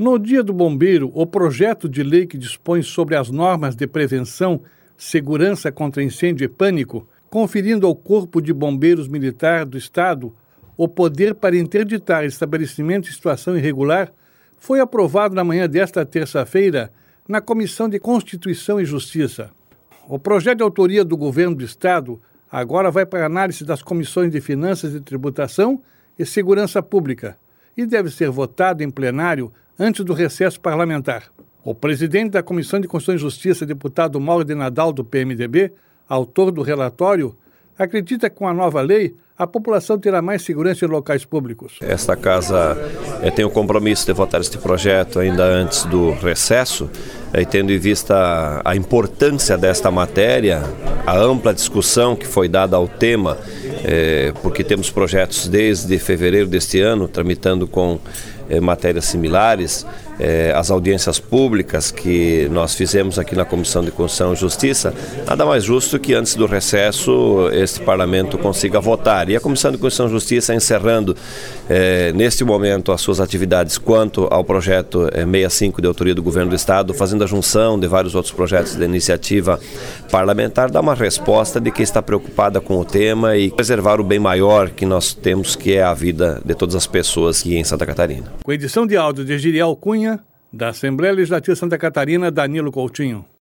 No Dia do Bombeiro, o projeto de lei que dispõe sobre as normas de prevenção, segurança contra incêndio e pânico, conferindo ao Corpo de Bombeiros Militar do Estado o poder para interditar estabelecimento em situação irregular, foi aprovado na manhã desta terça-feira na Comissão de Constituição e Justiça. O projeto de autoria do Governo do Estado agora vai para a análise das Comissões de Finanças e Tributação e Segurança Pública e deve ser votado em plenário antes do recesso parlamentar. O presidente da Comissão de Constituição e Justiça, deputado Mauro de Nadal, do PMDB, autor do relatório, acredita que com a nova lei a população terá mais segurança em locais públicos. Esta casa tem o compromisso de votar este projeto ainda antes do recesso, tendo em vista a importância desta matéria, a ampla discussão que foi dada ao tema, porque temos projetos desde fevereiro deste ano, tramitando com matérias similares, as audiências públicas que nós fizemos aqui na Comissão de Constituição e Justiça, nada mais justo que antes do recesso este Parlamento consiga votar. E a Comissão de Constituição e Justiça encerrando neste momento as suas atividades quanto ao projeto 65 de autoria do Governo do Estado, fazendo a junção de vários outros projetos de iniciativa parlamentar, dá uma resposta de que está preocupada com o tema e preservar o bem maior que nós temos, que é a vida de todas as pessoas aqui em Santa Catarina. Com edição de áudio de Giriel Cunha, da Assembleia Legislativa de Santa Catarina, Danilo Coutinho.